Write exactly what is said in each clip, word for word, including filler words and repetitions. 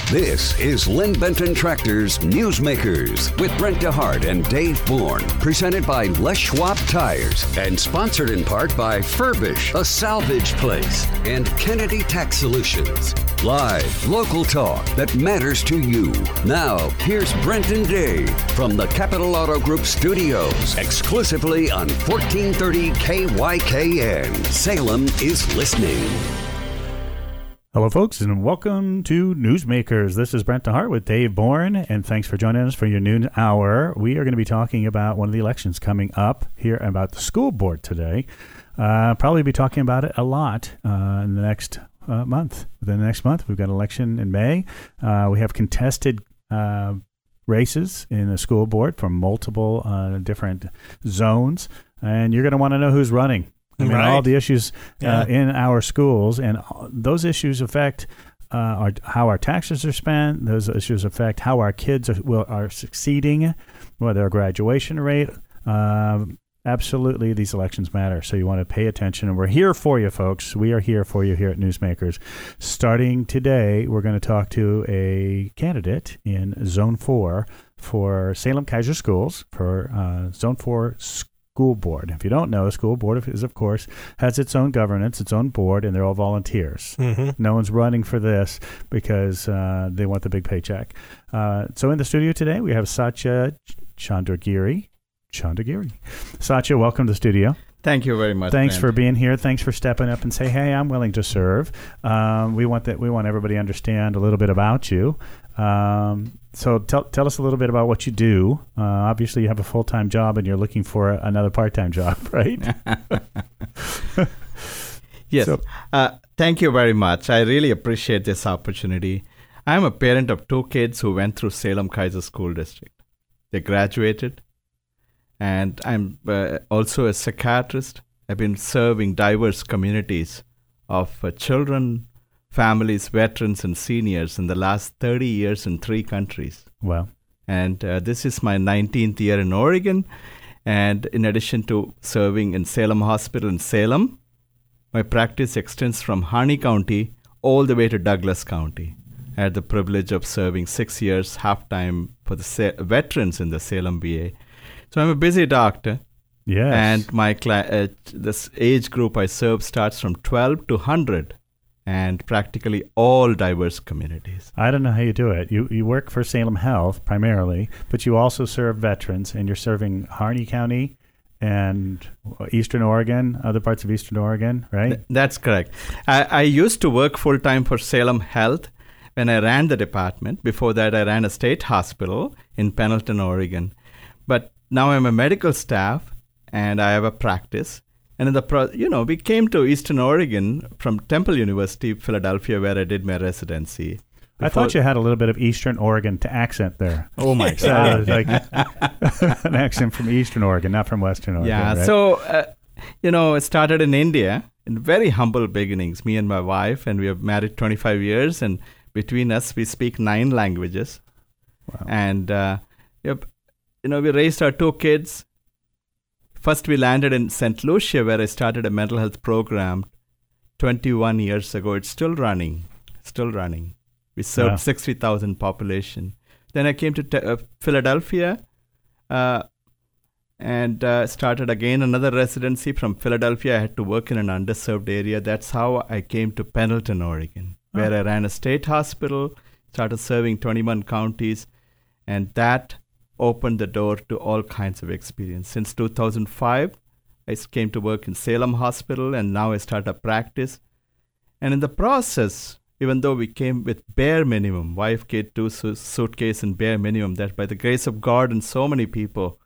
This is Lynn Benton Tractor's Newsmakers with Brent DeHart and Dave Bourne, presented by Les Schwab Tires and sponsored in part by Furbish, a salvage place, and Kennedy Tax Solutions. Live, local talk that matters to you. Now, here's Brent and Dave from the Capital Auto Group studios, exclusively on fourteen thirty K Y K N. Salem is listening. Hello, folks, and welcome to Newsmakers. This is Brent DeHart with Dave Bourne, and thanks for joining us for your noon hour. We are going to be talking about one of the elections coming up here about the school board today. Uh, probably be talking about it a lot uh, in the next uh, month. Within the next month, we've got an election in May. Uh, we have contested uh, races in the school board from multiple uh, different zones, and you're going to want to know who's running. I mean, right. all the issues uh, yeah. in our schools, and those issues affect uh, our, how our taxes are spent. Those issues affect how our kids are, will, are succeeding, whether their graduation rate. Uh, absolutely, these elections matter, so you want to pay attention. And we're here for you, folks. We are here for you here at Newsmakers. Starting today, we're going to talk to a candidate in Zone four for Salem-Keizer Schools, for uh, Zone four School School board. If you don't know, school board is, of course, has its own governance, its own board, and they're all volunteers. Mm-hmm. No one's running for this because uh, they want the big paycheck. Uh, so in the studio today, we have Satya Chandragiri. Chandragiri. Satya, welcome to the studio. Thank you very much. Thanks Brent. for being here. Thanks for stepping up and say, hey, I'm willing to serve. Um, we want that. We want everybody to understand a little bit about you. Um, so tell tell us a little bit about what you do. Uh, obviously, you have a full-time job and you're looking for another part-time job, right? Yes. So, uh, thank you very much. I really appreciate this opportunity. I'm a parent of two kids who went through Salem-Keizer School District. They graduated, and I'm uh, also a psychiatrist. I've been serving diverse communities of uh, children, families, veterans, and seniors in the last thirty years in three countries. Wow. And uh, this is my nineteenth year in Oregon. And in addition to serving in Salem Hospital in Salem, my practice extends from Harney County all the way to Douglas County. I had the privilege of serving six years half-time for the Sa- veterans in the Salem V A. So I'm a busy doctor. Yes. And my cla- uh, this age group I serve starts from twelve to one hundred. And practically all diverse communities. I don't know how you do it. You you work for Salem Health primarily, but you also serve veterans, and you're serving Harney County and Eastern Oregon, other parts of Eastern Oregon, right? Th- that's correct. I, I used to work full-time for Salem Health when I ran the department. Before that, I ran a state hospital in Pendleton, Oregon. But now I'm a medical staff, and I have a practice. And in the pro, you know, we came to Eastern Oregon from Temple University, Philadelphia, where I did my residency. Before, I thought you had a little bit of Eastern Oregon to accent there. Oh my so God! Like an accent from Eastern Oregon, not from Western Oregon. Yeah. Right? So, uh, you know, it started in India in very humble beginnings. Me and my wife, and we are married twenty-five years, and between us, we speak nine languages. Wow. And uh, you know, we raised our two kids. First, we landed in Saint Lucia, where I started a mental health program twenty-one years ago. It's still running, still running. We served yeah. sixty thousand population. Then I came to te- uh, Philadelphia uh, and uh, started again another residency from Philadelphia. I had to work in an underserved area. That's how I came to Pendleton, Oregon, oh. where I ran a state hospital, started serving twenty-one counties, and that opened the door to all kinds of experience. Since two thousand five, I came to work in Salem Hospital, and now I start a practice. And in the process, even though we came with bare minimum, wife, kid, two su- suitcase, and bare minimum, that by the grace of God and so many people,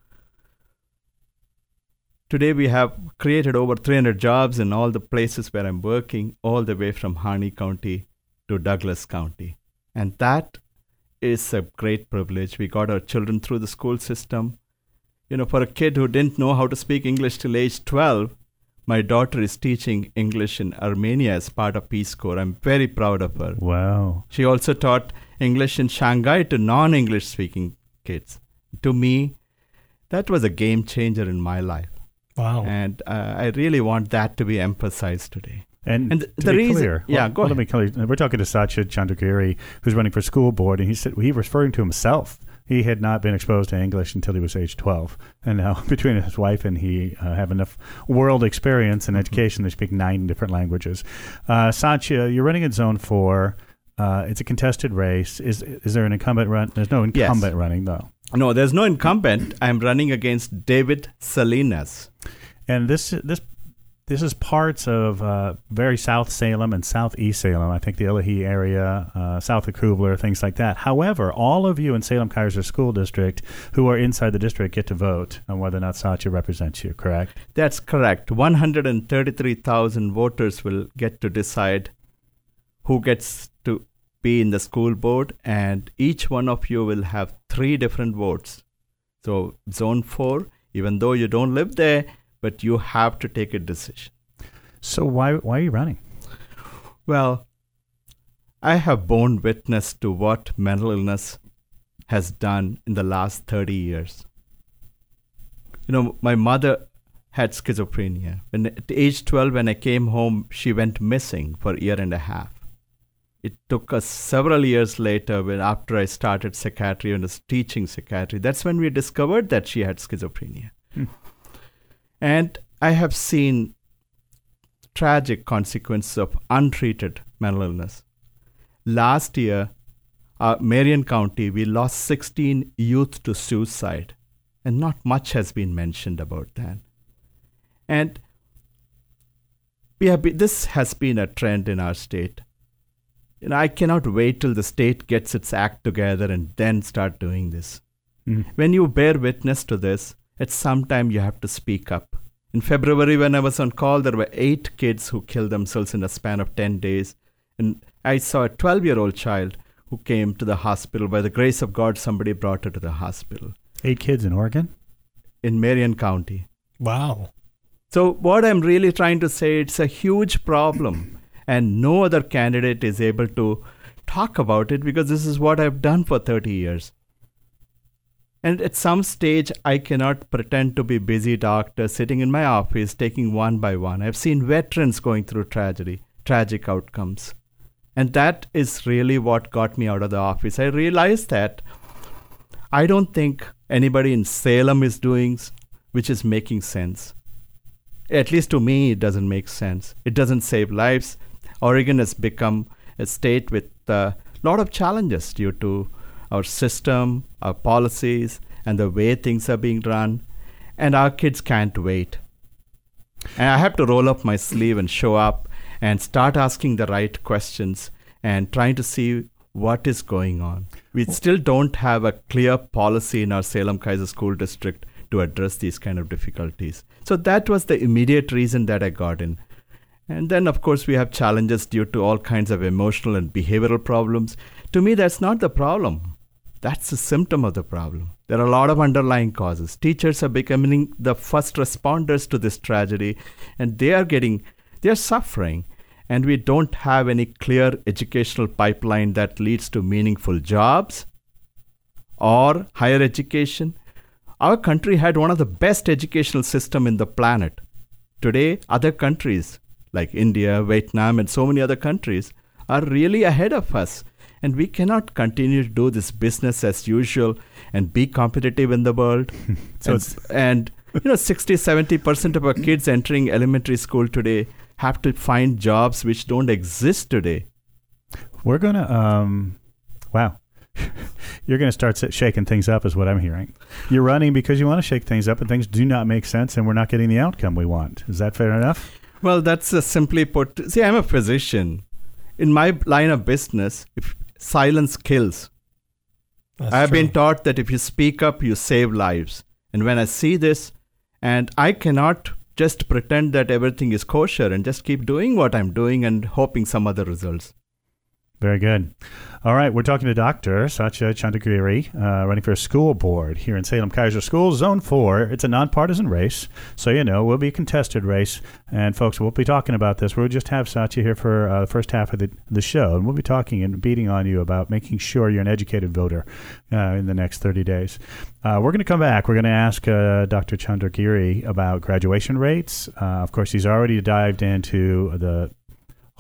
today we have created over three hundred jobs in all the places where I'm working, all the way from Harney County to Douglas County. And that is a great privilege. We got our children through the school system. You know, for a kid who didn't know how to speak English till age twelve, my daughter is teaching English in Armenia as part of Peace Corps. I'm very proud of her. Wow. She also taught English in Shanghai to non-English speaking kids. To me, that was a game changer in my life. Wow. And uh, I really want that to be emphasized today. And, and to the be reason, clear, yeah, well, go well, ahead. Let me clear, we're talking to Satya Chandragiri, who's running for school board, and he said he was referring to himself. He had not been exposed to English until he was age twelve, and now between his wife and he uh, have enough world experience and education. They speak nine different languages. Uh, Satya, you're running in Zone Four. Uh, it's a contested race. Is is there an incumbent run? There's no incumbent Yes. running though. No, there's no incumbent. I'm running against David Salinas. And this this this is parts of uh, very South Salem and Southeast Salem. I think the Illahee area, uh, south of Kuvler, things like that. However, all of you in Salem-Keizer School District who are inside the district get to vote on whether or not Satya represents you, correct? That's correct. one hundred thirty-three thousand voters will get to decide who gets to be in the school board, and each one of you will have three different votes. So Zone four, even though you don't live there, but you have to take a decision. So why why are you running? Well, I have borne witness to what mental illness has done in the last thirty years. You know, my mother had schizophrenia. When, at age twelve, when I came home, she went missing for a year and a half. It took us several years later, when after I started psychiatry and was teaching psychiatry, that's when we discovered that she had schizophrenia. Hmm. And I have seen tragic consequences of untreated mental illness. Last year, uh, Marion County, we lost sixteen youth to suicide, and not much has been mentioned about that. And we have been, this has been a trend in our state. You know, I cannot wait till the state gets its act together and then start doing this. Mm. When you bear witness to this, at some time you have to speak up. In February, when I was on call, there were eight kids who killed themselves in a span of ten days. And I saw a twelve-year-old child who came to the hospital. By the grace of God, somebody brought her to the hospital. Eight kids in Oregon? In Marion County. Wow. So what I'm really trying to say, it's a huge problem. And no other candidate is able to talk about it because this is what I've done for thirty years. And at some stage, I cannot pretend to be busy doctor sitting in my office taking one by one. I've seen veterans going through tragedy, tragic outcomes. And that is really what got me out of the office. I realized that I don't think anybody in Salem is doing which is making sense. At least to me, it doesn't make sense. It doesn't save lives. Oregon has become a state with a lot of challenges due to our system, our policies, and the way things are being run. And our kids can't wait. And I have to roll up my sleeve and show up and start asking the right questions and trying to see what is going on. We still don't have a clear policy in our Salem-Keizer School District to address these kind of difficulties. So that was the immediate reason that I got in. And then, of course, we have challenges due to all kinds of emotional and behavioral problems. To me, that's not the problem. That's a symptom of the problem. There are a lot of underlying causes. Teachers are becoming the first responders to this tragedy, and they are getting, they are suffering. And we don't have any clear educational pipeline that leads to meaningful jobs or higher education. Our country had one of the best educational systems in the planet. Today, other countries like India, Vietnam, and so many other countries are really ahead of us. And we cannot continue to do this business as usual and be competitive in the world. so and, and, you know, sixty, seventy percent of our kids entering elementary school today have to find jobs which don't exist today. We're going to, um, wow. You're going to start shaking things up is what I'm hearing. You're running because you want to shake things up and things do not make sense and we're not getting the outcome we want. Is that fair enough? Well, that's uh, simply put. See, I'm a physician. In my line of business, if silence kills. That's I've true. been taught that if you speak up, you save lives. And when I see this, and I cannot just pretend that everything is kosher and just keep doing what I'm doing and hoping some other results. Very good. All right, we're talking to Doctor Satya Chandragiri, uh, running for a school board here in Salem-Keizer Schools, Zone four. It's a nonpartisan race, so you know, we'll be a contested race. And folks, we'll be talking about this. We'll just have Satya here for uh, the first half of the, the show, and we'll be talking and beating on you about making sure you're an educated voter uh, in the next thirty days. Uh, we're going to come back. We're going to ask uh, Doctor Chandragiri about graduation rates. Uh, of course, he's already dived into the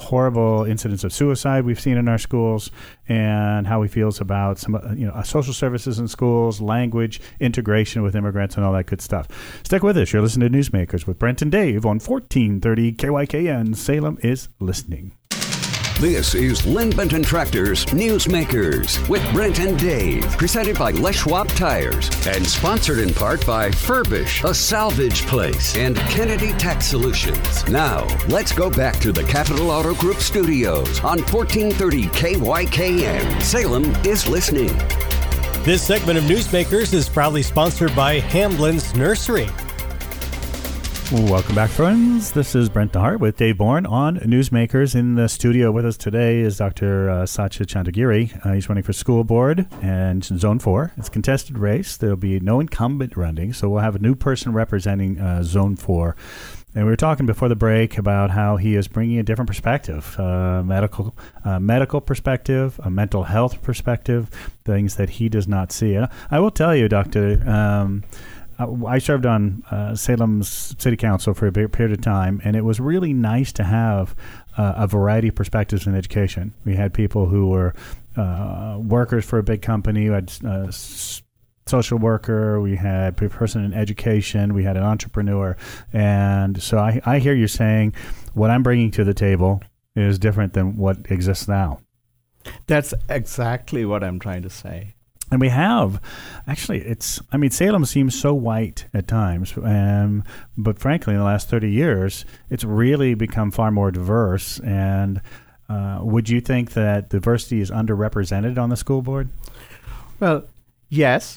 horrible incidents of suicide we've seen in our schools, and how he feels about some, uh, you know, social services in schools, language, integration with immigrants, and all that good stuff. Stick with us. You're listening to Newsmakers with Brent and Dave on fourteen thirty K Y K N. Salem is listening. This is Lynn Benton Tractor's Newsmakers with Brent and Dave, presented by Les Schwab Tires and sponsored in part by Furbish, a salvage place, and Kennedy Tax Solutions. Now, let's go back to the Capital Auto Group studios on fourteen thirty K Y K N. Salem is listening. This segment of Newsmakers is proudly sponsored by Hamlin's Nursery. Welcome back, friends. This is Brent DeHart with Dave Bourne on Newsmakers. In the studio with us today is Doctor Uh, Satya Chandagiri. Uh, he's running for school board and Zone four. It's a contested race. There'll be no incumbent running, so we'll have a new person representing uh, Zone four. And we were talking before the break about how he is bringing a different perspective, uh, medical uh, medical perspective, a mental health perspective, things that he does not see. And I will tell you, Doctor, um, I served on uh, Salem's City Council for a big period of time, and it was really nice to have uh, a variety of perspectives in education. We had people who were uh, workers for a big company, we had a social worker, we had a person in education, we had an entrepreneur. And so I, I hear you saying what I'm bringing to the table is different than what exists now. That's exactly what I'm trying to say. And we have, actually, it's, I mean, Salem seems so white at times, um, but frankly, in the last thirty years, it's really become far more diverse. And uh, would you think that diversity is underrepresented on the school board? Well, yes,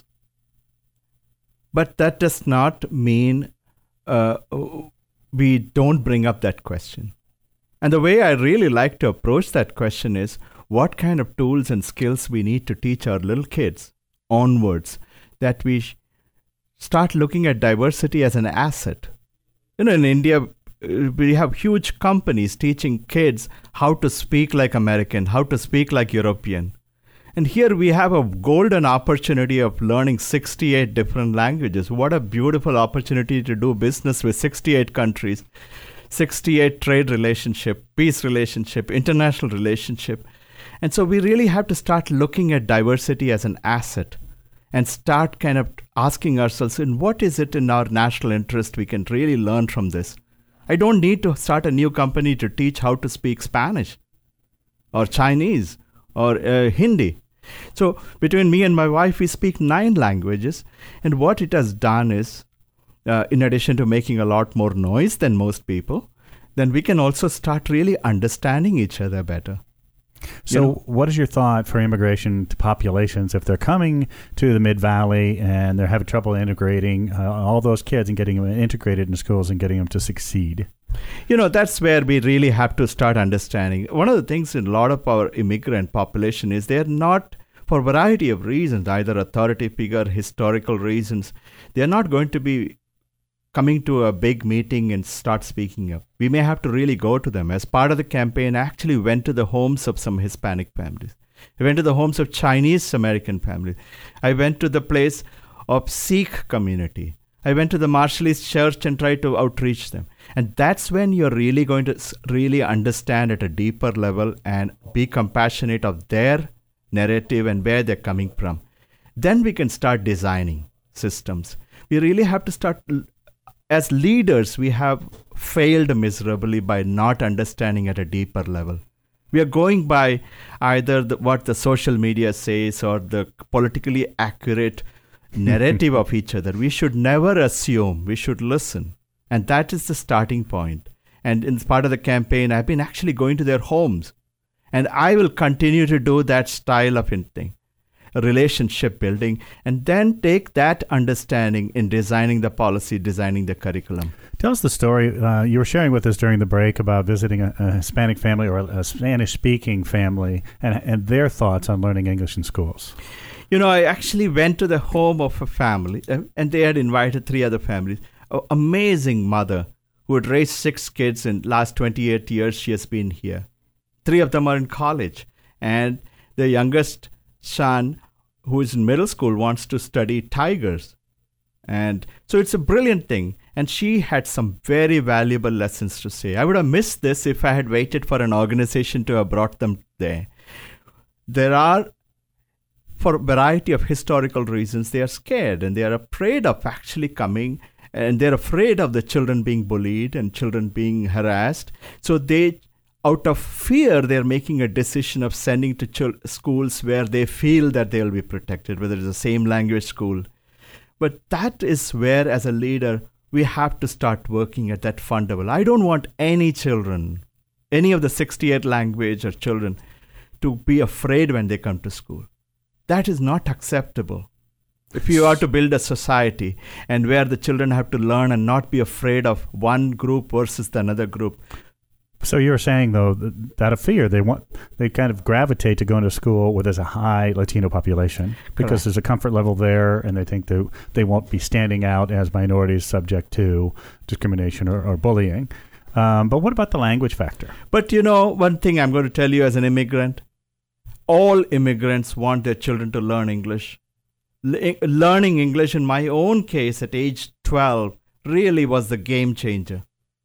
but that does not mean uh, we don't bring up that question. And the way I really like to approach that question is, what kind of tools and skills we need to teach our little kids onwards, that we sh- start looking at diversity as an asset. You know, in India, we have huge companies teaching kids how to speak like American, how to speak like European. And here we have a golden opportunity of learning sixty-eight different languages. What a beautiful opportunity to do business with sixty-eight countries, sixty-eight trade relationship, peace relationship, international relationship. And so we really have to start looking at diversity as an asset and start kind of asking ourselves, in what is it in our national interest we can really learn from this? I don't need to start a new company to teach how to speak Spanish or Chinese or uh, Hindi. So between me and my wife, we speak nine languages. And what it has done is, uh, in addition to making a lot more noise than most people, then we can also start really understanding each other better. So you know, what is your thought for immigration to populations if they're coming to the Mid-Valley and they're having trouble integrating uh, all those kids and getting them integrated in schools and getting them to succeed? You know, that's where we really have to start understanding. One of the things in a lot of our immigrant population is they're not, for a variety of reasons, either authority figure, historical reasons, they're not going to be coming to a big meeting and start speaking up. We may have to really go to them. As part of the campaign, I actually went to the homes of some Hispanic families. I went to the homes of Chinese American families. I went to the place of Sikh community. I went to the Marshallese church and tried to outreach them. And that's when you're really going to really understand at a deeper level and be compassionate of their narrative and where they're coming from. Then we can start designing systems. We really have to start. As leaders, we have failed miserably by not understanding at a deeper level. We are going by either the, what the social media says or the politically accurate narrative of each other. We should never assume. We should listen. And that is the starting point. And in part of the campaign, I've been actually going to their homes. And I will continue to do that style of thing. Relationship building, and then take that understanding in designing the policy, designing the curriculum. Tell us the story uh, you were sharing with us during the break about visiting a, a Hispanic family or a, a Spanish-speaking family and, and their thoughts on learning English in schools. You know, I actually went to the home of a family, uh, and they had invited three other families. An amazing mother who had raised six kids in the last twenty-eight years. She has been here. Three of them are in college, and the youngest son, who is in middle school, wants to study tigers. And so it's a brilliant thing. And she had some very valuable lessons to say. I would have missed this if I had waited for an organization to have brought them there. There are, for a variety of historical reasons, they are scared and they are afraid of actually coming, and they're afraid of the children being bullied and children being harassed. So they, out of fear, they're making a decision of sending to chil- schools where they feel that they'll be protected, whether it's the same language school. But that is where, as a leader, we have to start working at that fund level. I don't want any children, any of the sixty-eight language or children, to be afraid when they come to school. That is not acceptable. If you are to build a society and where the children have to learn and not be afraid of one group versus the another group. So you're saying, though, that out of fear, they want they kind of gravitate to going to school where there's a high Latino population because Correct. There's a comfort level there, and they think that they won't be standing out as minorities subject to discrimination or, or bullying. Um, but what about the language factor? But you know, one thing I'm going to tell you as an immigrant, all immigrants want their children to learn English. Le- learning English, in my own case at age twelve, really was the game changer.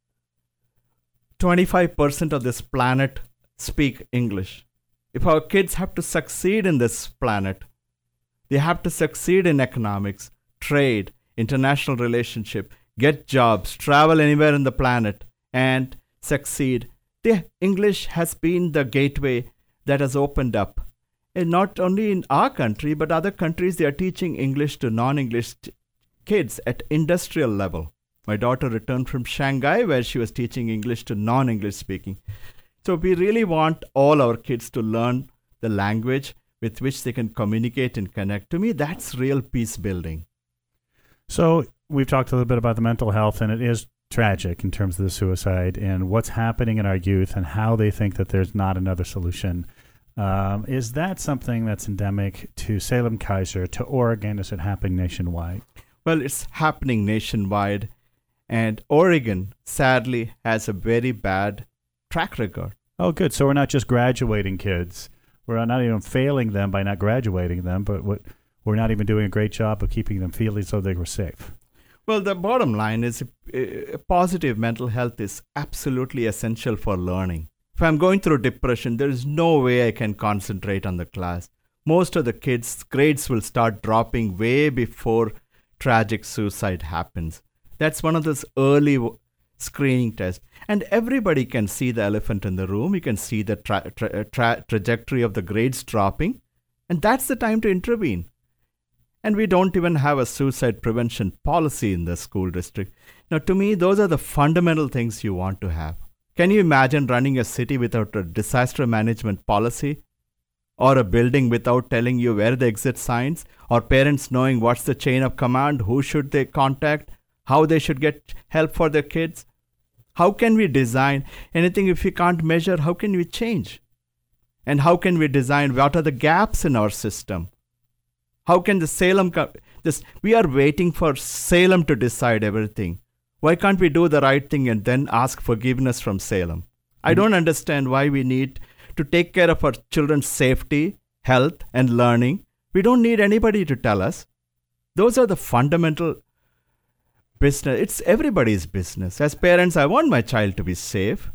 twenty-five percent of this planet speak English. If our kids have to succeed in this planet, they have to succeed in economics, trade, international relationship, get jobs, travel anywhere in the planet, and succeed. The English has been the gateway that has opened up. And not only in our country, but other countries, they are teaching English to non-English t- kids at industrial level. My daughter returned from Shanghai, where she was teaching English to non-English speaking. So we really want all our kids to learn the language with which they can communicate and connect. To me, that's real peace building. So we've talked a little bit about the mental health, and it is tragic in terms of the suicide and what's happening in our youth and how they think that there's not another solution. Um, is that something that's endemic to Salem-Keizer, to Oregon? Is it happening nationwide? Well, it's happening nationwide. And Oregon, sadly, has a very bad track record. Oh, good. So we're not just graduating kids. We're not even failing them by not graduating them, but what, we're not even doing a great job of keeping them feeling as though they were safe. Well, the bottom line is uh, positive mental health is absolutely essential for learning. If I'm going through depression, there is no way I can concentrate on the class. Most of the kids' grades will start dropping way before tragic suicide happens. That's one of those early w- screening tests. And everybody can see the elephant in the room. You can see the tra- tra- tra- trajectory of the grades dropping. And that's the time to intervene. And we don't even have a suicide prevention policy in the school district. Now, to me, those are the fundamental things you want to have. Can you imagine running a city without a disaster management policy? Or a building without telling you where the exit signs? Or parents knowing what's the chain of command? Who should they contact? How they should get help for their kids? How can we design anything if we can't measure? How can we change? And how can we design what are the gaps in our system? How can the Salem, co- this, we are waiting for Salem to decide everything. Why can't we do the right thing and then ask forgiveness from Salem? I don't understand why we need to take care of our children's safety, health, and learning. We don't need anybody to tell us. Those are the fundamental business. It's everybody's business. As parents, I want my child to be safe.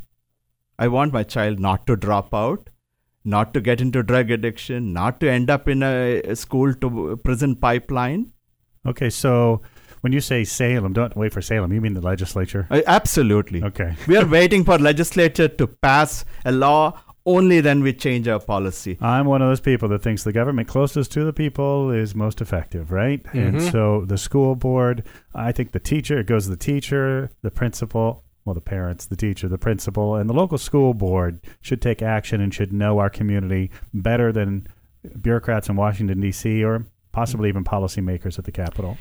I want my child not to drop out, not to get into drug addiction, not to end up in a, a school to prison pipeline. Okay, so when you say Salem, don't wait for Salem. You mean the legislature? Uh, absolutely. Okay. We are waiting for legislature to pass a law. Only then we change our policy. I'm one of those people that thinks the government closest to the people is most effective, right? Mm-hmm. And so the school board, I think the teacher, it goes to the teacher, the principal, well, the parents, the teacher, the principal, and the local school board should take action and should know our community better than bureaucrats in Washington, D C, or possibly even policymakers at the Capitol.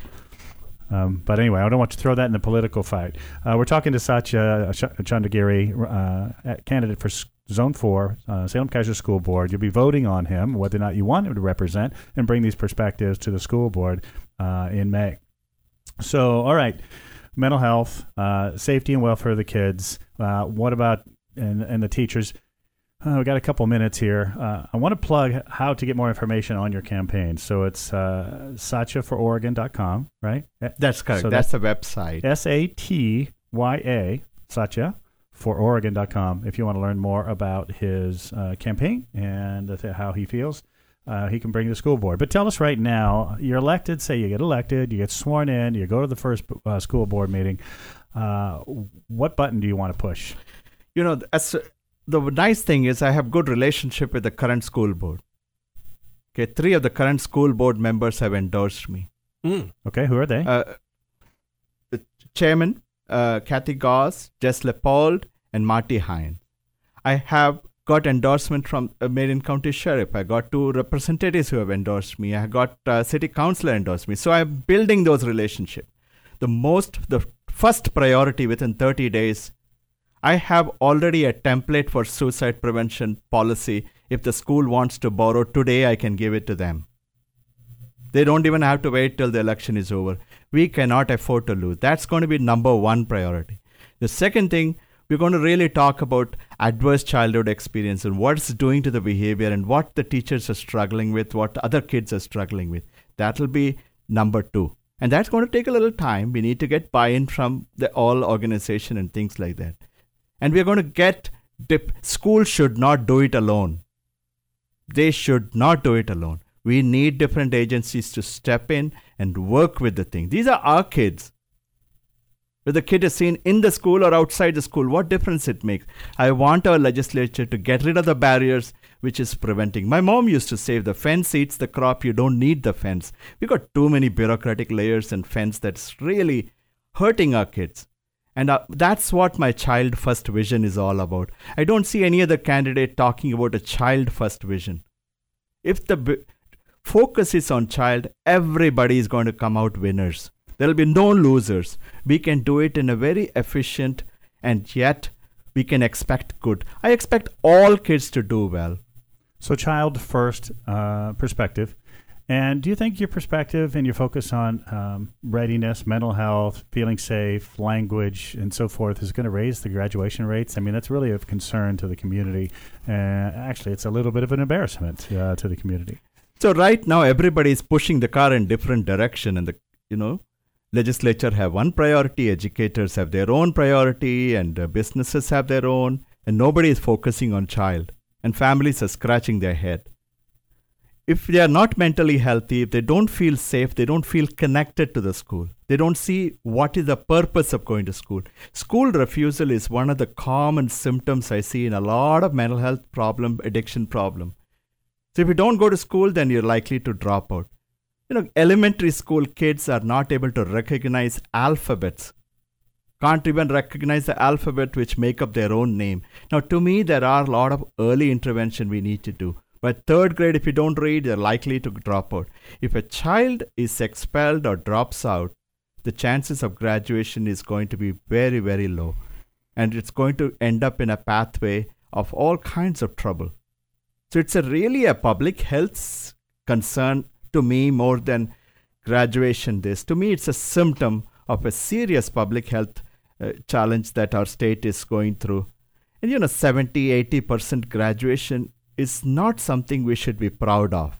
Um, but anyway, I don't want to throw that in the political fight. Uh, we're talking to Satya Chandagiri, uh, candidate for Zone four, uh, Salem-Keizer School Board. You'll be voting on him, whether or not you want him to represent, and bring these perspectives to the school board uh, in May. So, all right, mental health, uh, safety and welfare of the kids. Uh, what about and, and the teachers? Uh, we got a couple minutes here. Uh, I want to plug how to get more information on your campaign. So it's uh, satya for oregon dot com, right? That's correct. So that's the website. S A T Y A, Satya, for oregon dot com. If you want to learn more about his uh, campaign and uh, how he feels, uh, he can bring the school board. But tell us right now, you're elected, say you get elected, you get sworn in, you go to the first uh, school board meeting. Uh, what button do you want to push? You know, as, the nice thing is I have good relationship with the current school board. Okay, three of the current school board members have endorsed me. Mm. Okay, who are they? Uh, the chairman, uh, Kathy Goss, Jess Leopold, and Marty Hine. I have got endorsement from uh, Marion County Sheriff. I got two representatives who have endorsed me. I got uh, city councilor endorsed me. So I'm building those relationships. The most, the first priority within thirty days, I have already a template for suicide prevention policy. If the school wants to borrow today, I can give it to them. They don't even have to wait till the election is over. We cannot afford to lose. That's going to be number one priority. The second thing, we're going to really talk about adverse childhood experience and what it's doing to the behavior and what the teachers are struggling with, what other kids are struggling with. That will be number two. And that's going to take a little time. We need to get buy-in from the all organization and things like that. And we're going to get, dip. Schools should not do it alone. They should not do it alone. We need different agencies to step in and work with the thing. These are our kids. Whether the kid is seen in the school or outside the school, what difference it makes? I want our legislature to get rid of the barriers which is preventing. My mom used to say, if the fence eats the crop, you don't need the fence. We got too many bureaucratic layers and fence that's really hurting our kids. And uh, that's what my child first vision is all about. I don't see any other candidate talking about a child first vision. If the b- focus is on child, everybody is going to come out winners. There will be no losers. We can do it in a very efficient and yet we can expect good. I expect all kids to do well. So child first uh, perspective. And do you think your perspective and your focus on um, readiness, mental health, feeling safe, language, and so forth is going to raise the graduation rates? I mean, that's really of concern to the community. Uh, actually, it's a little bit of an embarrassment uh, to the community. So right now, everybody is pushing the car in different direction. And the, you know, legislature have one priority, educators have their own priority, and uh, businesses have their own. And nobody is focusing on child. And families are scratching their head. If they are not mentally healthy, if they don't feel safe, they don't feel connected to the school. They don't see what is the purpose of going to school. School refusal is one of the common symptoms I see in a lot of mental health problem, addiction problem. So if you don't go to school, then you're likely to drop out. You know, elementary school kids are not able to recognize alphabets. Can't even recognize the alphabet which make up their own name. Now, to me, there are a lot of early intervention we need to do. By third grade, if you don't read, you're likely to drop out. If a child is expelled or drops out, the chances of graduation is going to be very, very low. And it's going to end up in a pathway of all kinds of trouble. So it's a really a public health concern to me more than graduation this. To me, it's a symptom of a serious public health uh, challenge that our state is going through. And you know, seventy, eighty percent graduation is not something we should be proud of.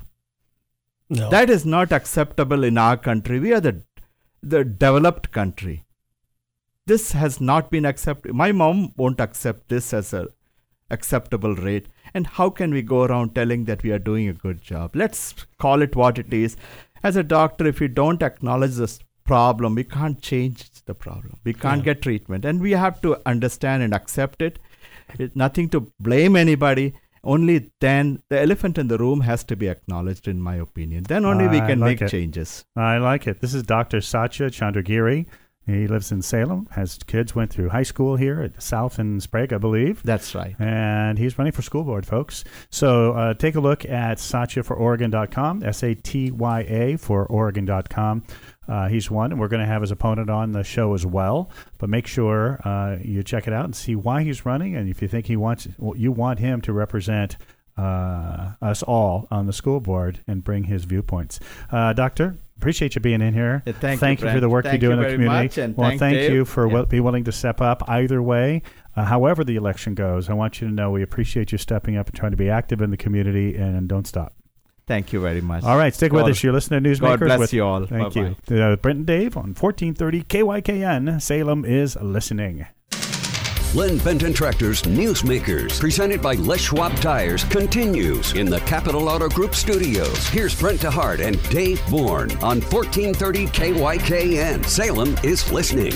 No. That is not acceptable in our country. We are the the developed country. This has not been accepted. My mom won't accept this as a acceptable rate. And how can we go around telling that we are doing a good job? Let's call it what it is. As a doctor, if we don't acknowledge this problem, we can't change the problem. We can't yeah. get treatment. And we have to understand and accept it. It's nothing to blame anybody. Only then the elephant in the room has to be acknowledged, in my opinion. Then only we can like make it. changes. I like it. This is Doctor Satya Chandragiri. He lives in Salem, has kids, went through high school here at South and Sprague, I believe. That's right. And he's running for school board, folks. So uh, take a look at satya for oregon dot com, S A T Y A for oregon dot com. Uh, he's one, and we're going to have his opponent on the show as well. But make sure uh, you check it out and see why he's running, and if you think he wants, well, you want him to represent uh, us all on the school board and bring his viewpoints. Uh, Doctor, appreciate you being in here. Yeah, thank, thank you, you for the work thank you do you in the very community. Much, and well, thank, thank Dave. you for yeah. will, be willing to step up either way. Uh, however the election goes, I want you to know we appreciate you stepping up and trying to be active in the community, and don't stop. Thank you very much. All right, stick God, with us. You're listening to Newsmakers. God bless with, you all. Thank Bye-bye. you. Uh, Brent and Dave on fourteen thirty K Y K N. Salem is listening. Len Benton Tractor's Newsmakers, presented by Les Schwab Tires, continues in the Capital Auto Group studios. Here's Brent DeHart and Dave Bourne on fourteen thirty K Y K N. Salem is listening.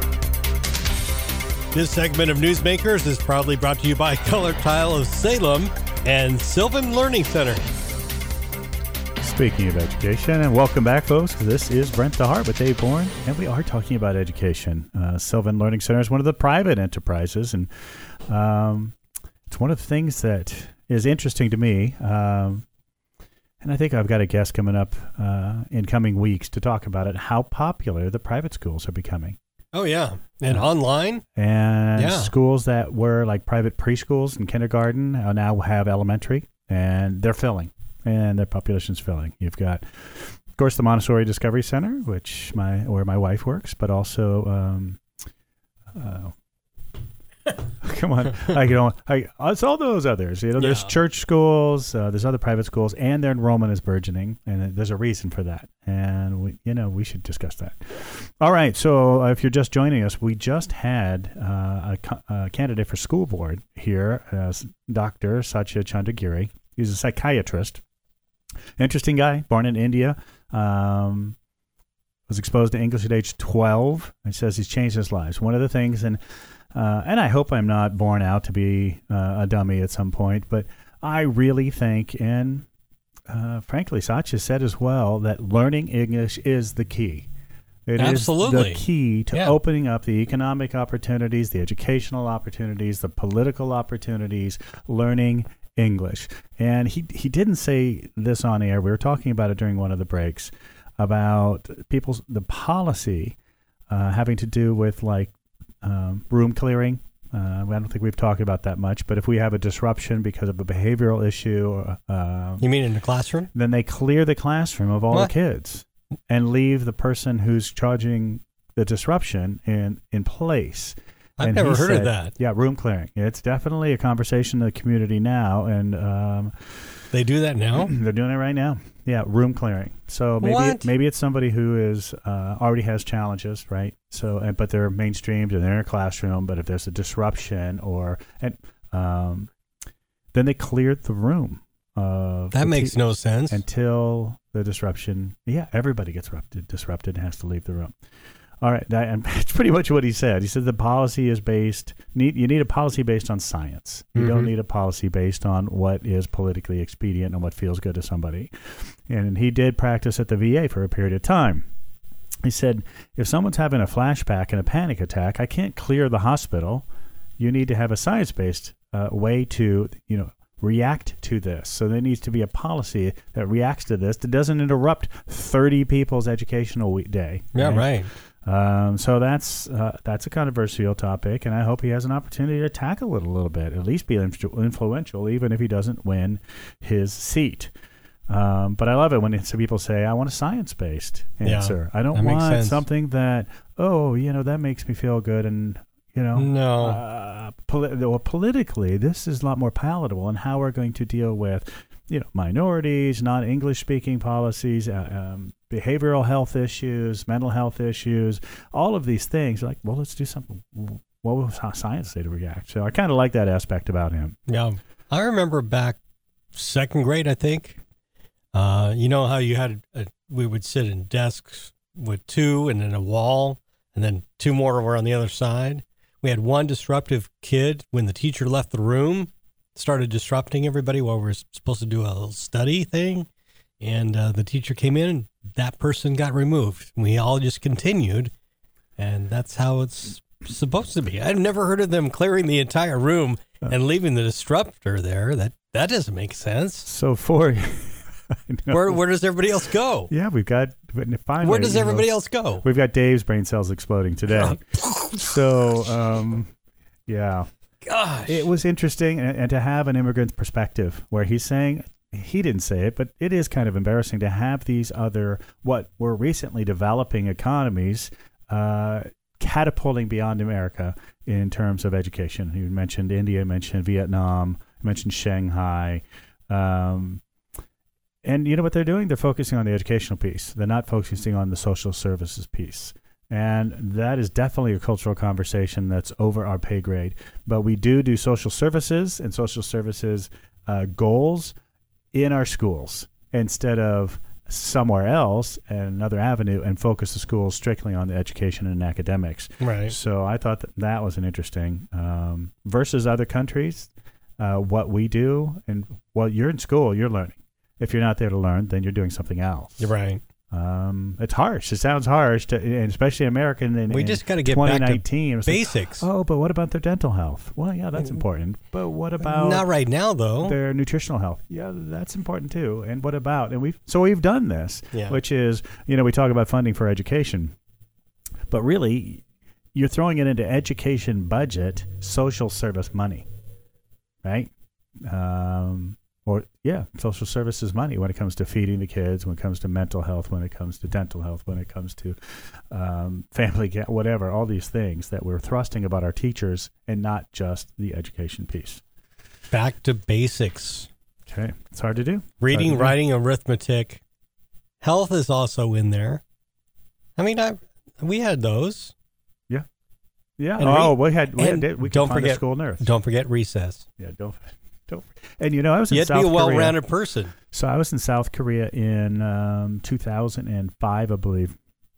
This segment of Newsmakers is proudly brought to you by Color Tile of Salem and Sylvan Learning Center. Speaking of education, and welcome back, folks. This is Brent DeHart with Dave Bourne, and we are talking about education. Uh, Sylvan Learning Center is one of the private enterprises, and um, it's one of the things that is interesting to me. Um, and I think I've got a guest coming up uh, in coming weeks to talk about it, how popular the private schools are becoming. Oh, yeah. And online? And Yeah. schools that were like private preschools and kindergarten uh, now have elementary, and they're filling. And their population's filling. You've got, of course, the Montessori Discovery Center, which my where my wife works, but also, um, uh, come on, I can only, I, it's all those others. You know, there's Yeah. church schools, uh, there's other private schools, and their enrollment is burgeoning, and there's a reason for that. And we, you know, we should discuss that. All right. So uh, if you're just joining us, we just had uh, a, co- a candidate for school board here, as Doctor Satya Chandagiri. He's a psychiatrist. Interesting guy, born in India, um, was exposed to English at age twelve. He says he's changed his life. One of the things, and uh, and I hope I'm not born out to be uh, a dummy at some point, but I really think, and uh, frankly, Satya said as well, that learning English is the key. It Absolutely. is the key to Yeah. opening up the economic opportunities, the educational opportunities, the political opportunities, learning English. And he he didn't say this on air. We were talking about it during one of the breaks about people's the policy uh, having to do with like um, room clearing. Uh, I don't think we've talked about that much, but if we have a disruption because of a behavioral issue, uh, You mean in the classroom? then they clear the classroom of all What? the kids and leave the person who's charging the disruption in in place. I've And never he heard of said- that. Yeah, room clearing. It's definitely a conversation in the community now, and um, They do that now? they're doing it right now. Yeah, room clearing. So maybe What? it, maybe it's somebody who is uh, already has challenges, right? So, and, but they're mainstreamed and they're in a classroom. But if there's a disruption, or and um, then they cleared the room. Of That the makes te- no sense. until the disruption. Yeah, everybody gets disrupted, disrupted and has to leave the room. All right, that, and that's pretty much what he said. He said the policy is based. Need you need a policy based on science. You don't Mhm. need a policy based on what is politically expedient and what feels good to somebody. And he did practice at the V A for a period of time. He said, if someone's having a flashback and a panic attack, I can't clear the hospital. You need to have a science-based uh, way to, you know, react to this. So there needs to be a policy that reacts to this that doesn't interrupt thirty people's educational week day. Yeah, right. Um, so that's uh, that's a controversial topic, and I hope he has an opportunity to tackle it a little bit, at least be influ- influential, even if he doesn't win his seat. Um, but I love it when some people say, I want a science-based Yeah, answer. I don't that makes want sense. something that, oh, you know, that makes me feel good, and, you know, No. uh, poli- well, politically, this is a lot more palatable, and how we're going to deal with, you know, minorities, non-English speaking policies, uh, um, behavioral health issues, mental health issues, all of these things. You're like, well, let's do something. What will science say to react? So I kind of like that aspect about him. Yeah. I remember back second grade, I think. Uh, you know how you had, a, we would sit in desks with two and then a wall, and then two more were on the other side. We had one disruptive kid when the teacher left the room, started disrupting everybody while we were supposed to do a little study thing. And uh, the teacher came in and that person got removed. We all just continued. And that's how it's supposed to be. I've never heard of them clearing the entire room and leaving the disruptor there. That that doesn't make sense. So for I know. Where where does everybody else go? yeah, we've got finally, Where does you know, everybody else go? We've got Dave's brain cells exploding today. so um, yeah. gosh. It was interesting, and, and to have an immigrant perspective where he's saying, he didn't say it, but it is kind of embarrassing to have these other, what were recently developing economies, uh, catapulting beyond America in terms of education. You mentioned India, mentioned Vietnam, mentioned Shanghai. Um, and you know what they're doing? They're focusing on the educational piece. They're not focusing on the social services piece. And that is definitely a cultural conversation that's over our pay grade. But we do do social services and social services uh, goals in our schools instead of somewhere else and another avenue, and focus the schools strictly on the education and academics. Right. So I thought that that was an interesting um, versus other countries. Uh, what we do, and well, you're in school, you're learning. If you're not there to learn, then you're doing something else. You're right. Um, it's harsh. It sounds harsh, to, and especially American. In, We in just got to get back to twenty nineteen. It's like, basics. oh, but what about their dental health? Well, yeah, that's important. But what about Not right now, though. their nutritional health? Yeah, that's important too. And what about? And we've so we've done this, Yeah. which is, you know, we talk about funding for education, but really, you're throwing it into education budget, social service money, right? Um, or yeah, social services money when it comes to feeding the kids, when it comes to mental health, when it comes to dental health, when it comes to um, family care, whatever, all these things that we're thrusting about our teachers and not just the education piece. Back to basics. Okay, it's hard to do. It's Reading, hard to do. writing, arithmetic. Health is also in there. I mean, I we had those. Yeah. And oh, re- we had we, and had, we could don't find forget- a school nurse. Don't forget recess. Yeah, don't don't. And you know, I was in You have to South be a Korea. well-rounded person. So I was in South Korea in um, two thousand five, I believe,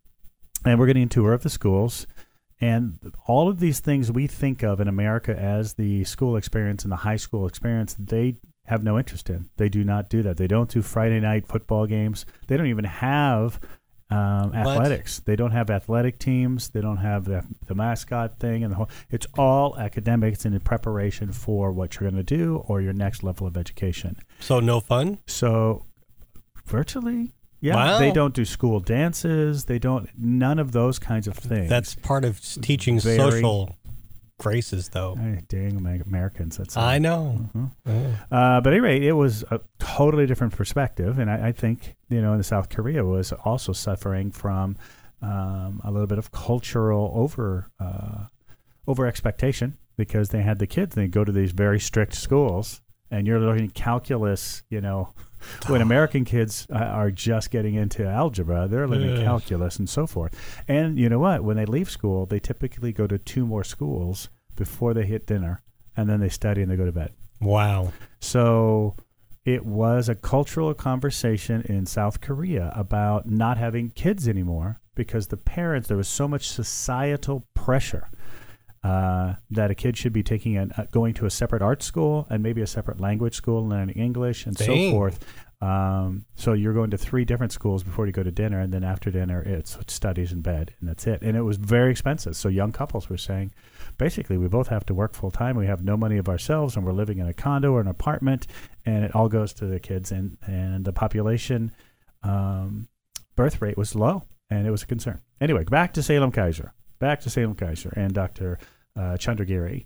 and we're getting a tour of the schools, and all of these things we think of in America as the school experience and the high school experience, they have no interest in. They do not do that. They don't do Friday night football games. They don't even have um, athletics. They don't have athletic teams. They don't have the, the mascot thing and the whole. It's all academics and in preparation for what you're going to do or your next level of education. So no fun? So virtually, yeah. Wow. They don't do school dances. They don't, none of those kinds of things. That's part of s- teaching Very- social graces, though. Ay, dang Amer- Americans. That's I know. Mhm. Oh. Uh, but at any rate, it was a totally different perspective. And I, I think, you know, in South Korea was also suffering from um, a little bit of cultural over uh, over expectation because they had the kids. They go to these very strict schools and you're learning calculus, you know, when American kids uh, are just getting into algebra, they're learning Yes. calculus and so forth. And you know what? When they leave school, they typically go to two more schools before they hit dinner, and then they study and they go to bed. Wow. So it was a cultural conversation in South Korea about not having kids anymore because the parents, there was so much societal pressure uh, that a kid should be taking an, uh, going to a separate art school and maybe a separate language school, learning English and Dang. so forth. Um, so you're going to three different schools before you go to dinner, and then after dinner, it's studies in bed, and that's it. And it was very expensive. So young couples were saying, basically, we both have to work full time. We have no money of ourselves, and we're living in a condo or an apartment, and it all goes to the kids. And, and the population um, birth rate was low, and it was a concern. Anyway, back to Salem Kaiser. Back to Salem Kaiser and Doctor Uh, Chandragiri.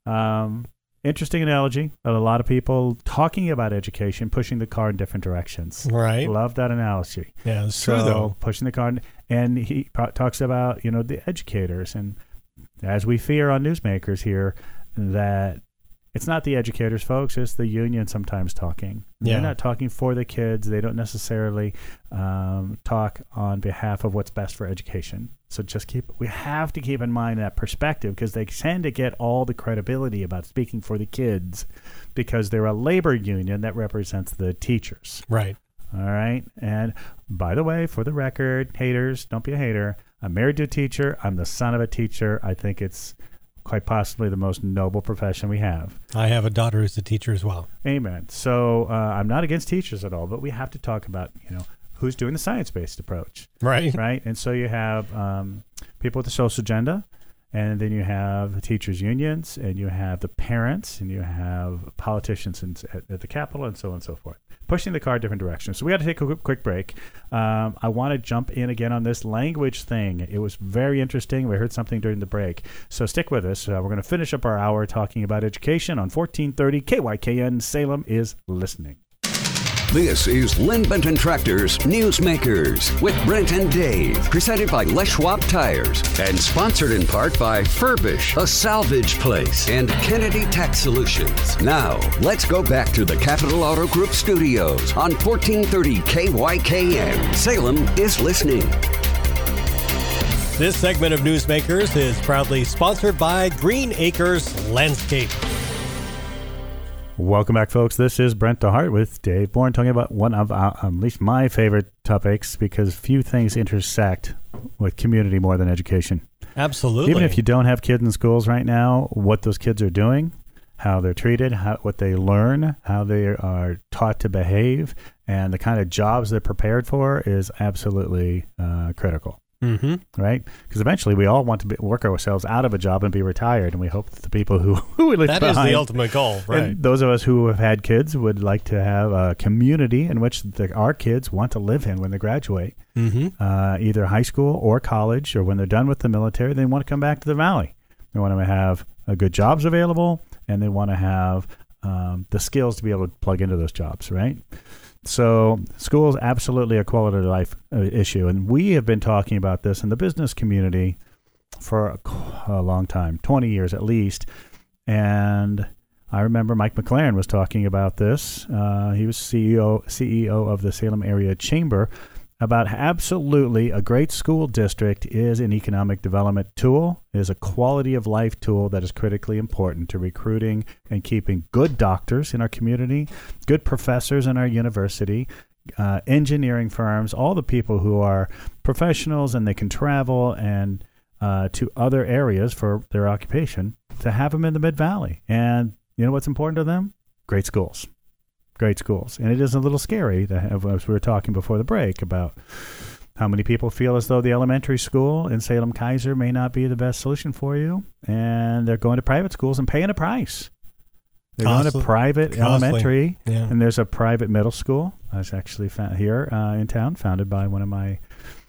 Um, interesting analogy. A lot of people talking about education, pushing the car in different directions. Right. Love that analogy. Yeah, it's So true, though. pushing the car, in- and he pro- talks about, you know, the educators, and as we fear on newsmakers here, that it's not the educators, folks. It's the union sometimes talking. Yeah. They're not talking for the kids. They don't necessarily um, talk on behalf of what's best for education. So just keep, we have to keep in mind that perspective because they tend to get all the credibility about speaking for the kids because they're a labor union that represents the teachers. Right. All right. And by the way, for the record, haters, don't be a hater. I'm married to a teacher. I'm the son of a teacher. I think it's quite possibly the most noble profession we have. I have a daughter who's a teacher as well. Amen. So uh, I'm not against teachers at all, but we have to talk about, you know, who's doing the science-based approach, Right. right? And so you have um, people with the social agenda, And then you have the teachers' unions, and you have the parents, and you have politicians in, at, at the Capitol, and so on and so forth, pushing the car different directions. So we got to take a quick, quick break. Um, I want to jump in again on this language thing. It was very interesting. We heard something during the break. So stick with us. Uh, we're going to finish up our hour talking about education on fourteen thirty K Y K N. Salem is listening. This is Lynn Benton Tractor's Newsmakers with Brent and Dave, presented by Les Schwab Tires and sponsored in part by Furbish, a salvage place, and Kennedy Tax Solutions. Now, let's go back to the Capital Auto Group studios on fourteen thirty K Y K N. Salem is listening. This segment of Newsmakers is proudly sponsored by Green Acres Landscape. Welcome back, folks. This is Brent DeHart with Dave Bourne, talking about one of uh, at least my favorite topics, because few things intersect with community more than education. Absolutely. Even if you don't have kids in schools right now, what those kids are doing, how they're treated, how, what they learn, how they are taught to behave, and the kind of jobs they're prepared for is absolutely uh, critical. Mm-hmm. Right? Because eventually we all want to be, work ourselves out of a job and be retired, and we hope that the people who, who we leave that behind, is the ultimate goal, right? And those of us who have had kids would like to have a community in which the, our kids want to live in when they graduate, mm-hmm. uh, either high school or college, or when they're done with the military, they want to come back to the Valley. They want to have uh, good jobs available, and they want to have um, the skills to be able to plug into those jobs, right? So school is absolutely a quality of life uh, issue, and we have been talking about this in the business community for a, a long time, twenty years at least. And I remember Mike McLaren was talking about this. Uh, he was C E O C E O of the Salem Area Chamber, about absolutely a great school district is an economic development tool, is a quality of life tool that is critically important to recruiting and keeping good doctors in our community, good professors in our university, uh, engineering firms, all the people who are professionals and they can travel and uh, to other areas for their occupation, to have them in the Mid-Valley. And you know what's important to them? Great schools. Great schools. And it is a little scary, to have, as we were talking before the break, about how many people feel as though the elementary school in Salem-Keizer may not be the best solution for you, and they're going to private schools and paying a price. They're Costly. going to private Costly. elementary, Yeah. and there's a private middle school. I was actually found here uh, in town, founded by one of my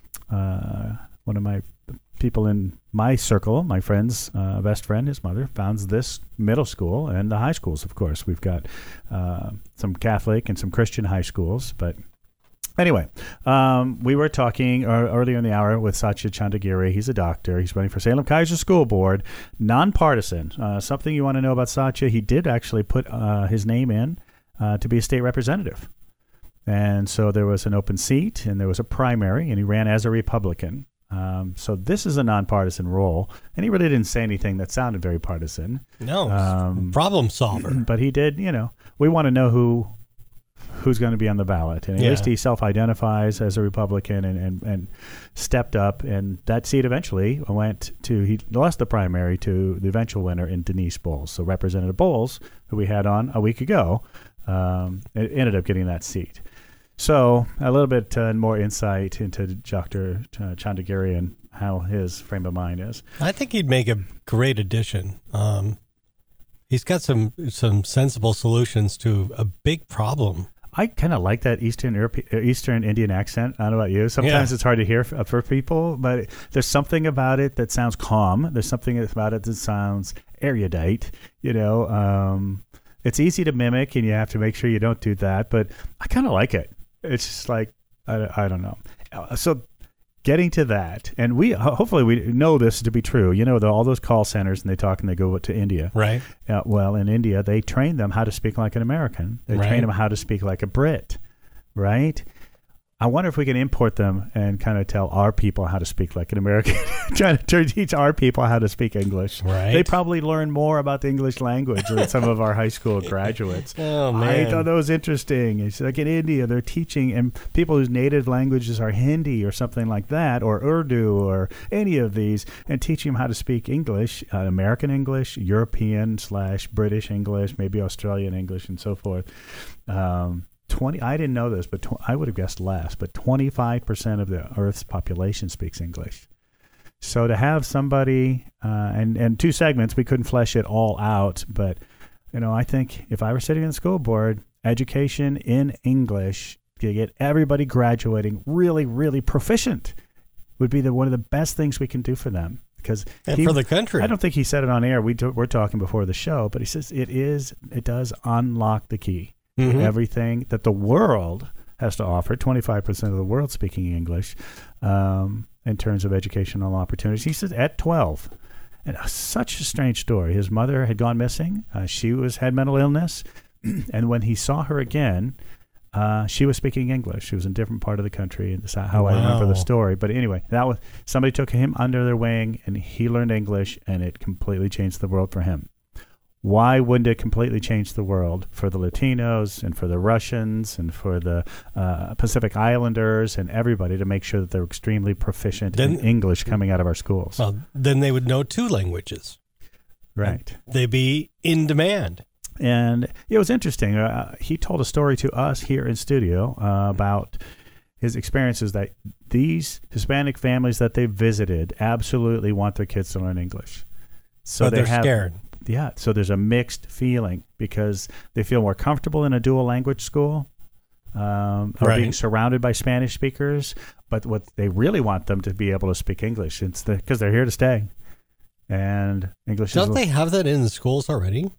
uh, one of my people in my circle, my friend's uh, best friend, his mother, founds this middle school and the high schools, of course. We've got uh, some Catholic and some Christian high schools. But anyway, um, we were talking uh, earlier in the hour with Satya Chandagiri. He's a doctor. He's running for Salem-Keizer School Board, nonpartisan. Uh, something you want to know about Satya, he did actually put uh, his name in uh, to be a state representative. And so there was an open seat, and there was a primary, and he ran as a Republican. Um, so this is a nonpartisan role, and he really didn't say anything that sounded very partisan. No, Um, problem solver. But he did, you know, we want to know who who's going to be on the ballot. And at Yeah. least he self-identifies as a Republican and, and, and stepped up, and that seat eventually went to, he lost the primary to the eventual winner in Denise Bowles. So Representative Bowles, who we had on a week ago, um, it ended up getting that seat. So a little bit uh, more insight into Doctor Chandagiri and how his frame of mind is. I think he'd make a great addition. Um, he's got some some sensible solutions to a big problem. I kind of like that Eastern Europe, Eastern Indian accent. I don't know about you. Sometimes Yeah. it's hard to hear for, for people, but there's something about it that sounds calm. There's something about it that sounds erudite. You know, um, it's easy to mimic, and you have to make sure you don't do that. But I kind of like it. It's just like, I, I don't know. So getting to that, and we hopefully we know this to be true. You know, the, all those call centers, and they talk and they go to India. Right. Uh, well, in India, they train them how to speak like an American. They Right. train them how to speak like a Brit, right? I wonder if we can import them and kind of tell our people how to speak like an American, trying to teach our people how to speak English. Right. They probably learn more about the English language than some of our high school graduates. Oh, man. I thought that was interesting. It's like in India, they're teaching, and people whose native languages are Hindi or something like that, or Urdu or any of these, and teaching them how to speak English, uh, American English, European slash British English, maybe Australian English, and so forth. Um, twenty I didn't know this, but tw- I would have guessed less, but twenty-five percent of the Earth's population speaks English. So to have somebody, uh, and, and two segments, we couldn't flesh it all out, but, you know, I think if I were sitting in the school board, education in English to get everybody graduating really, really proficient would be the one of the best things we can do for them. Because and he, for the country. I don't think he said it on air. We do, we're talking before the show, but he says it is, it does unlock the key Mm-hmm. to everything that the world has to offer. twenty-five percent of the world speaking English um, in terms of educational opportunities. He says at twelve. And uh, such a strange story. His mother had gone missing. Uh, she was had mental illness. And when he saw her again, uh, she was speaking English. She was in a different part of the country. And that's how Wow. I remember the story. But anyway, that was somebody took him under their wing, and he learned English, and it completely changed the world for him. Why wouldn't it completely change the world for the Latinos and for the Russians and for the uh, Pacific Islanders and everybody to make sure that they're extremely proficient Then- in English coming out of our schools? Well, then they would know two languages. Right. They'd be in demand. And it was interesting. Uh, he told a story to us here in studio uh, about his experiences that these Hispanic families that they visited absolutely want their kids to learn English. So but they they're have, scared. Yeah. So there's a mixed feeling because they feel more comfortable in a dual language school um, or Right. being surrounded by Spanish speakers. But what they really want them to be able to speak English. It's because the, they're here to stay. And English Don't is they have that in the schools already?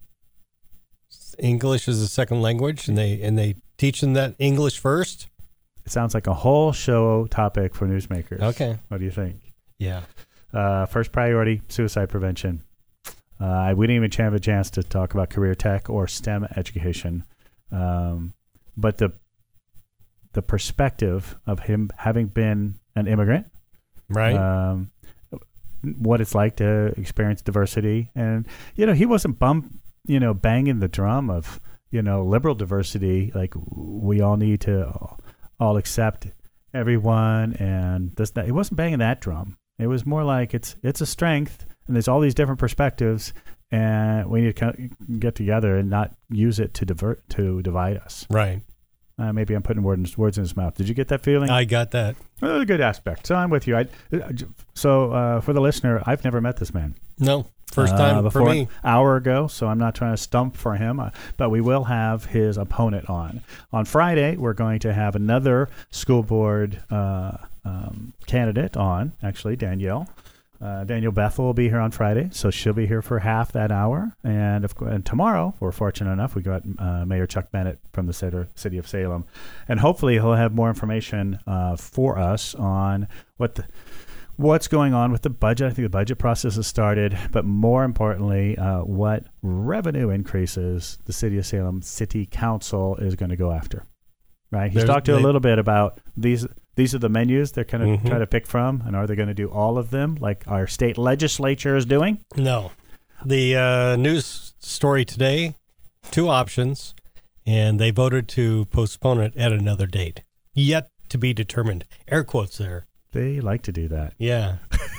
English is a second language, and they and they teach them that English first. It sounds like a whole show topic for newsmakers. Okay. What do you think? Yeah. Uh, first priority, suicide prevention. Uh, we didn't even have a chance to talk about career tech or STEM education. Um, but the the perspective of him having been an immigrant, Right. um, what it's like to experience diversity. And, you know, he wasn't bum, you know, banging the drum of, you know, liberal diversity, like we all need to all accept everyone and this, that. He wasn't banging that drum. It was more like it's it's a strength, and there's all these different perspectives, and we need to kind of get together and not use it to divert to divide us. right. Uh, maybe I'm putting words words in his mouth. Did you get that feeling? I got that. Well, that's a good aspect. So I'm with you. I, so uh, for the listener, I've never met this man. No, first Uh, time for before me. an hour ago, so I'm not trying to stump for him, uh, but we will have his opponent on. On Friday, we're going to have another school board uh, um, candidate on, actually, Danielle. Uh, Danielle Bethel will be here on Friday, so she'll be here for half that hour. And, of, and tomorrow, we're fortunate enough, we got uh, Mayor Chuck Bennett from the city of Salem. And hopefully he'll have more information uh, for us on what the, what's going on with the budget. I think the budget process has started, but more importantly, uh, what revenue increases the city of Salem City Council is going to go after. Right? He's There's- talked to they- a little bit about these. These are the menus they're kind of Mhm. trying to pick from, and are they going to do all of them like our state legislature is doing? No. The uh, news story today, two options, and they voted to postpone it at another date. Yet to be determined. Air quotes there. They like to do that. Yeah.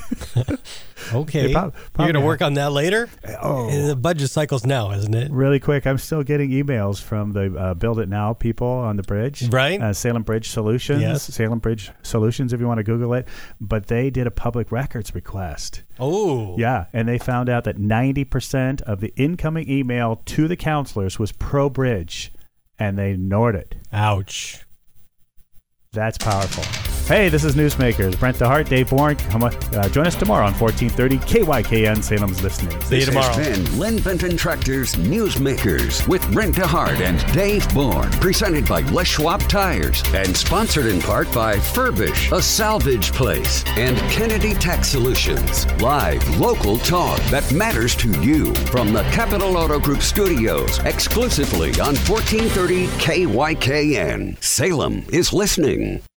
Okay. They prob- You're probably going to work on that later? Oh. The budget cycle's now, isn't it? Really quick, I'm still getting emails from the uh, Build It Now people on the bridge. Right. Uh, Salem Bridge Solutions. Yes. Salem Bridge Solutions, if you want to Google it. But they did a public records request. Oh. Yeah, and they found out that ninety percent of the incoming email to the counselors was pro-bridge, and they ignored it. Ouch. That's powerful. Hey, this is Newsmakers. Brent DeHart, Dave Bourne. Come on, uh, join us tomorrow on fourteen thirty K Y K N, Salem's Listening. See you This tomorrow. has been Lynn Benton Tractor's Newsmakers with Brent DeHart and Dave Bourne. Presented by Les Schwab Tires and sponsored in part by Furbish, a salvage place, and Kennedy Tax Solutions. Live local talk that matters to you from the Capital Auto Group studios, exclusively on fourteen thirty K Y K N. Salem is listening.